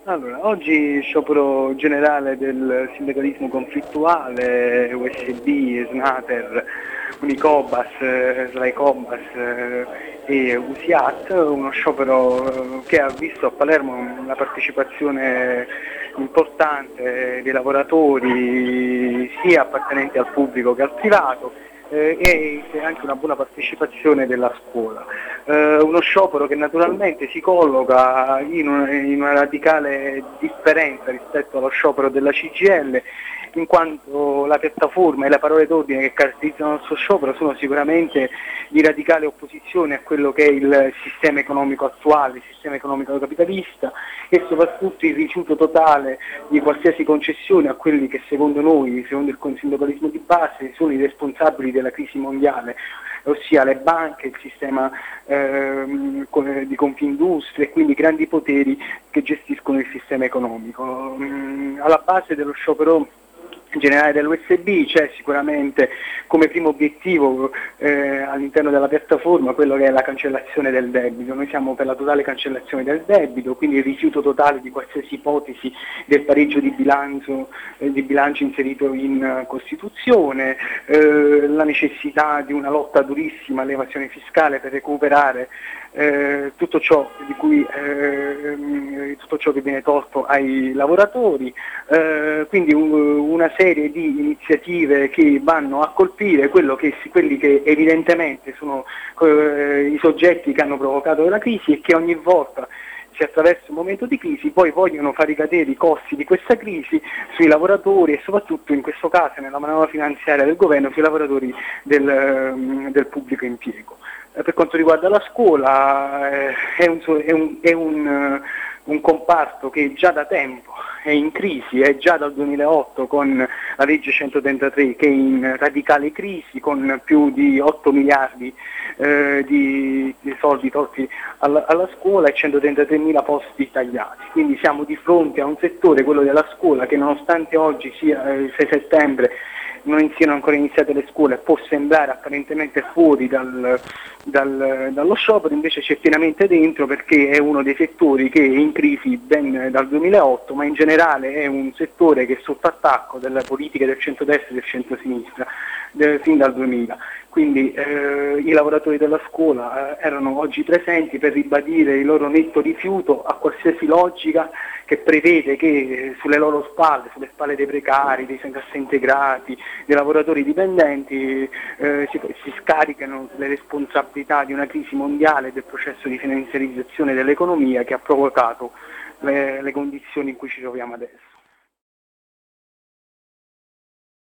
Allora, oggi sciopero generale del sindacalismo conflittuale, USB, Snater, Unicobas, Slaicobas e USIAT, uno sciopero che ha visto a Palermo una partecipazione importante dei lavoratori sia appartenenti al pubblico che al privato e anche una buona partecipazione della scuola. Uno sciopero che naturalmente si colloca in una radicale differenza rispetto allo sciopero della CGIL, in quanto la piattaforma e le parole d'ordine che caratterizzano il suo sciopero sono sicuramente di radicale opposizione a quello che è il sistema economico attuale, il sistema economico capitalista, e soprattutto il rifiuto totale di qualsiasi concessione a quelli che secondo noi, secondo il sindacalismo di base, sono i responsabili della crisi mondiale, ossia le banche, il sistema di Confindustria e quindi grandi poteri che gestiscono il sistema economico. Alla base dello sciopero generale dell'USB c'è sicuramente come primo obiettivo all'interno della piattaforma quello che è la cancellazione del debito. Noi siamo per la totale cancellazione del debito, quindi il rifiuto totale di qualsiasi ipotesi del pareggio di bilancio inserito in Costituzione, la necessità di una lotta durissima all'evasione fiscale per recuperare tutto ciò che viene tolto ai lavoratori, quindi una serie di iniziative che vanno a colpire quelli che evidentemente sono i soggetti che hanno provocato la crisi e che ogni volta si attraversa un momento di crisi poi vogliono far ricadere i costi di questa crisi sui lavoratori e soprattutto in questo caso nella manovra finanziaria del governo sui lavoratori del pubblico impiego. Per quanto riguarda la scuola è un comparto che già da tempo è in crisi, è già dal 2008 con la legge 133 che è in radicale crisi, con più di 8 miliardi di soldi tolti alla scuola e 133.000 posti tagliati. Quindi siamo di fronte a un settore, quello della scuola, che nonostante oggi sia il 6 settembre non siano ancora iniziate le scuole, può sembrare apparentemente fuori dallo sciopero, invece c'è pienamente dentro perché è uno dei settori che è in crisi ben dal 2008, ma in generale è un settore che è sotto attacco delle politiche del centrodestra e del centrosinistra fin dal 2000. Quindi i lavoratori della scuola erano oggi presenti per ribadire il loro netto rifiuto a qualsiasi logica che prevede che sulle loro spalle, sulle spalle dei precari, dei cassaintegrati, dei lavoratori dipendenti si scaricano le responsabilità di una crisi mondiale e del processo di finanziarizzazione dell'economia che ha provocato le condizioni in cui ci troviamo adesso.